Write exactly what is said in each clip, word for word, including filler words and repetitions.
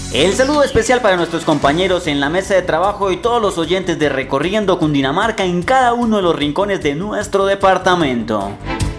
El saludo especial para nuestros compañeros en la mesa de trabajo y todos los oyentes de Recorriendo Cundinamarca en cada uno de los rincones de nuestro departamento.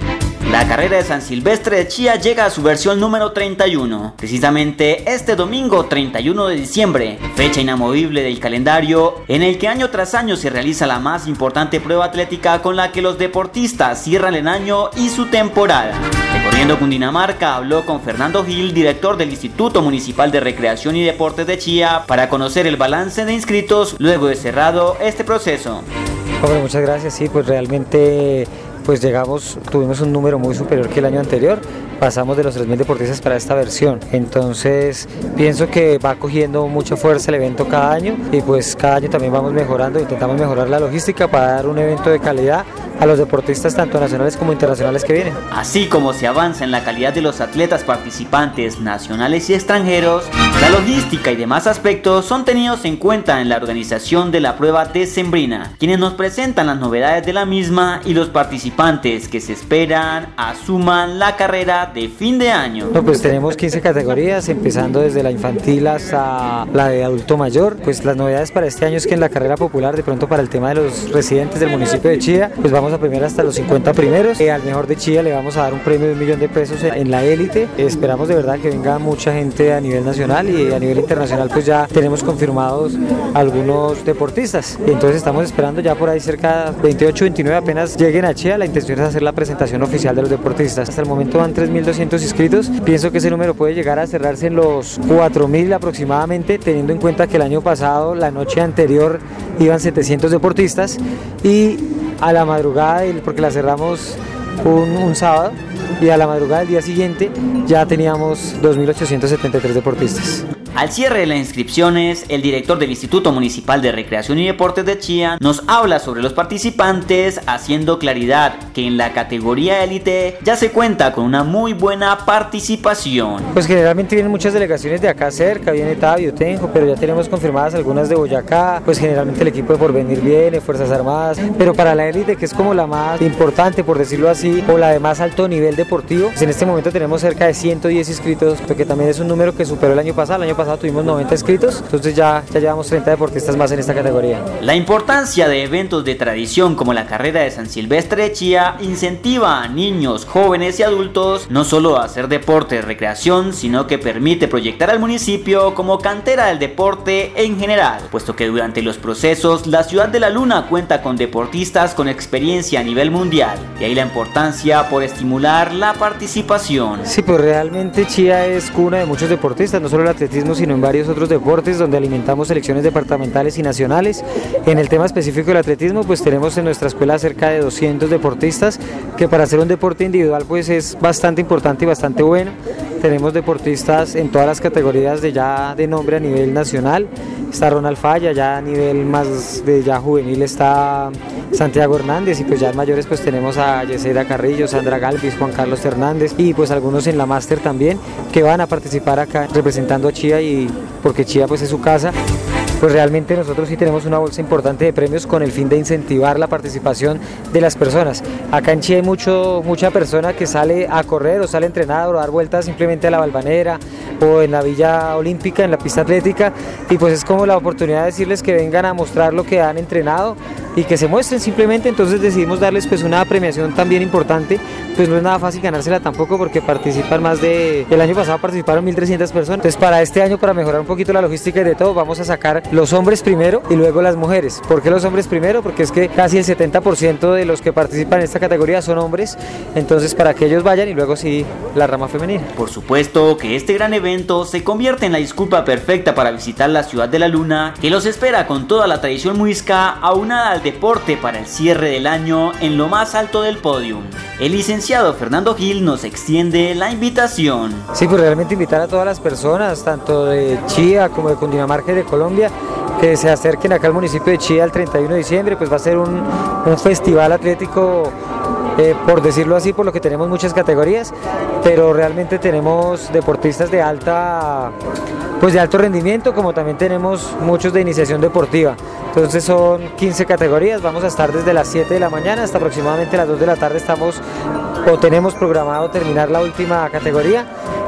La carrera de San Silvestre de Chía llega a su versión número treinta y uno, precisamente este domingo treinta y uno de diciembre, fecha inamovible del calendario en el que año tras año se realiza la más importante prueba atlética con la que los deportistas cierran el año y su temporada. Recorriendo Cundinamarca habló con Fernando Gil, director del Instituto Municipal de Recreación y Deportes de Chía, para conocer el balance de inscritos luego de cerrado este proceso. Hombre, muchas gracias, sí, pues realmente pues llegamos, tuvimos un número muy superior que el año anterior, pasamos de los tres mil deportistas para esta versión, entonces pienso que va cogiendo mucha fuerza el evento cada año y pues cada año también vamos mejorando, intentamos mejorar la logística para dar un evento de calidad a los deportistas tanto nacionales como internacionales que vienen. Así como se avanza en la calidad de los atletas participantes nacionales y extranjeros, la logística y demás aspectos son tenidos en cuenta en la organización de la prueba decembrina, quienes nos presentan las novedades de la misma y los participantes que se esperan asuman la carrera de fin de año. No, pues tenemos quince categorías, empezando desde la infantil hasta la de adulto mayor. Pues las novedades para este año es que en la carrera popular, de pronto para el tema de los residentes del municipio de Chía, pues vamos a premiar hasta los cincuenta primeros. Eh, al mejor de Chía le vamos a dar un premio de un millón de pesos en, en la élite. Eh, esperamos de verdad que venga mucha gente a nivel nacional y a nivel internacional, pues ya tenemos confirmados algunos deportistas. Y entonces estamos esperando ya por ahí cerca veintiocho, veintinueve apenas lleguen a Chía. La intención es hacer la presentación oficial de los deportistas. Hasta el momento van tres mil doscientos inscritos. Pienso que ese número puede llegar a cerrarse en los cuatro mil aproximadamente, teniendo en cuenta que el año pasado, la noche anterior, iban setecientos deportistas y a la madrugada, porque la cerramos un, un sábado, y a la madrugada del día siguiente ya teníamos dos mil ochocientos setenta y tres deportistas. Al cierre de las inscripciones, el director del Instituto Municipal de Recreación y Deportes de Chía nos habla sobre los participantes, haciendo claridad que en la categoría élite ya se cuenta con una muy buena participación. Pues generalmente vienen muchas delegaciones de acá cerca, viene Tabio, Tenjo, pero ya tenemos confirmadas algunas de Boyacá, pues generalmente el equipo de Porvenir viene, Fuerzas Armadas, pero para la élite, que es como la más importante, por decirlo así, o la de más alto nivel deportivo, pues en este momento tenemos cerca de ciento diez inscritos, que también es un número que superó el año pasado. El año pasado tuvimos noventa inscritos, entonces ya, ya llevamos treinta deportistas más en esta categoría. La importancia de eventos de tradición como la carrera de San Silvestre de Chía incentiva a niños, jóvenes y adultos no solo a hacer deporte, recreación, sino que permite proyectar al municipio como cantera del deporte en general, puesto que durante los procesos la ciudad de la Luna cuenta con deportistas con experiencia a nivel mundial, y ahí la importancia por estimular la participación. Sí, pues realmente Chía es cuna de muchos deportistas, no solo el atletismo, sino en varios otros deportes donde alimentamos selecciones departamentales y nacionales. En el tema específico del atletismo, pues tenemos en nuestra escuela cerca de doscientos deportistas, que para hacer un deporte individual pues es bastante importante y bastante bueno. Tenemos deportistas en todas las categorías de ya de nombre a nivel nacional. Está Ronald Falla, ya a nivel más de ya juvenil está Santiago Hernández, y pues ya en mayores pues tenemos a Yesera Carrillo, Sandra Galvis, Juan Carlos Hernández, y pues algunos en la máster también que van a participar acá representando a Chía, y porque Chía pues es su casa. Pues realmente nosotros sí tenemos una bolsa importante de premios con el fin de incentivar la participación de las personas. Acá en Chía hay mucho, mucha persona que sale a correr o sale a entrenar o a dar vueltas simplemente a la Balvanera o en la Villa Olímpica, en la pista atlética, y pues es como la oportunidad de decirles que vengan a mostrar lo que han entrenado y que se muestren simplemente. Entonces decidimos darles pues una premiación también importante. Pues no es nada fácil ganársela tampoco, porque participan más de, el año pasado participaron mil trescientas personas. Entonces para este año, para mejorar un poquito la logística y de todo, vamos a sacar los hombres primero y luego las mujeres. ¿Por qué los hombres primero? Porque es que casi el setenta por ciento de los que participan en esta categoría son hombres, entonces para que ellos vayan y luego sí la rama femenina. Por supuesto que este gran evento se convierte en la disculpa perfecta para visitar la ciudad de la Luna, que los espera con toda la tradición muisca aunada al deporte para el cierre del año en lo más alto del podio. El licenciado Fernando Gil nos extiende la invitación. Sí, pues realmente invitar a todas las personas, tanto de Chía como de Cundinamarca y de Colombia, que se acerquen acá al municipio de Chía el treinta y uno de diciembre. Pues va a ser un, un festival atlético, eh, por decirlo así, por lo que tenemos muchas categorías, pero realmente tenemos deportistas de alta, pues de alto rendimiento, como también tenemos muchos de iniciación deportiva. Entonces son quince categorías, vamos a estar desde las siete de la mañana hasta aproximadamente las dos de la tarde. Estamos o tenemos programado terminar la última categoría,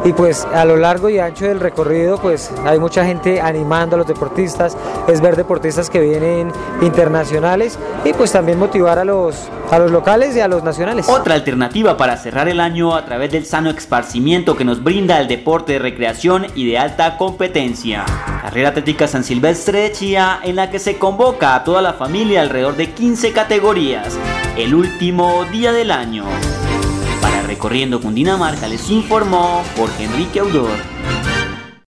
y pues a lo largo y ancho del recorrido pues hay mucha gente animando a los deportistas, es ver deportistas que vienen internacionales y pues también motivar a los, a los locales y a los nacionales. Otra alternativa para cerrar el año a través del sano esparcimiento que nos brinda el deporte de recreación y de alta competencia. Carrera Atlética San Silvestre de Chía, en la que se convoca a toda la familia alrededor de quince categorías, el último día del año. Para Recorriendo Cundinamarca les informó Jorge Enrique Audor.